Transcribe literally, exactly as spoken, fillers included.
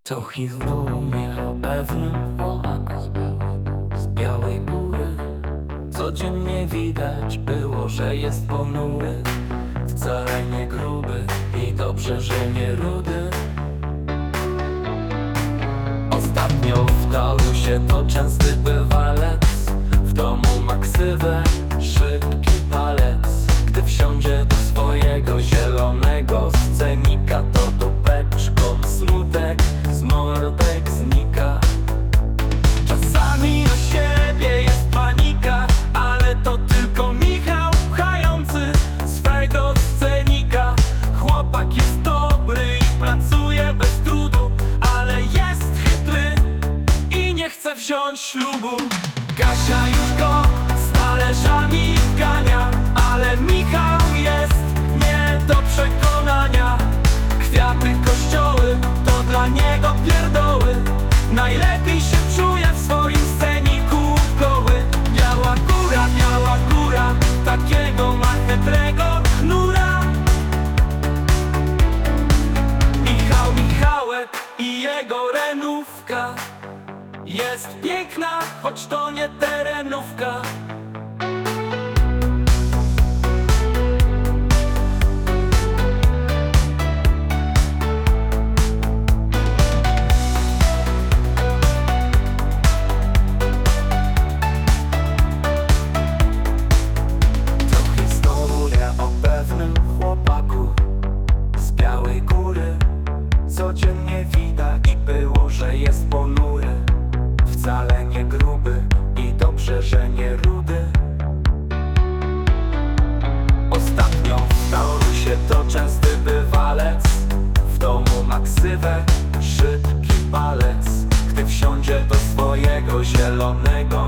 To historia o pewnym chłopaku z Białej Góry. Codziennie widać było, że jest ponury, wcale nie gruby i dobrze, że nie rudy. Ostatnio w Talusie to częsty bywalec, w domu ma ksywę szybki palec. Gdy wsiądzie do swojego zielonego scenika, to dupeczką smutek z mordek znika. Czasami o siebie jest panika, ale to tylko Michał pchający swego scenika. Chłopak jest dobry i pracuje bez trudu, ale jest chytry i nie chce wziąć ślubu. Kasia już go z talerzami gania, ale Michał jest nie do przekonania. Kwiaty, kościoły to dla niego pierdoły. Najlepiej się czuje w swoim sceniku goły. Biała góra, biała góra, takiego ma chytrego nura. Michał Michałek i jego renówka jest piękna, choć to nie terenówka. To historia o pewnym chłopaku z Białej Góry. Codziennie widać było, że jest ponury, wcale nie gruby i dobrze, że nie rudy. Ostatnio w Talusie to częsty bywalec, w domu ma ksywę szybki palec. Gdy wsiądzie do swojego zielonego